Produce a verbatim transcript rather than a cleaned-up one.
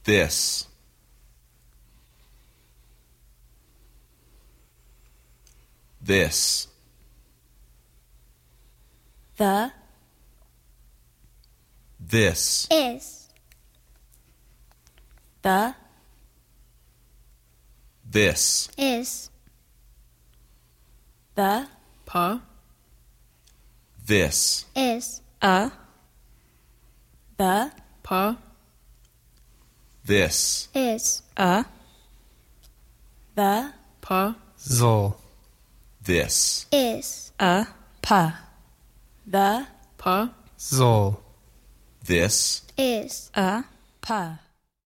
This. This. The. This. Is. The. This. Is. The. Pa. This. Is. A. The. Pa. This. Is. A. The. Pa. Soll. This. Is. A. Pa. The. Pa. Soll. This. Is. A. Pa.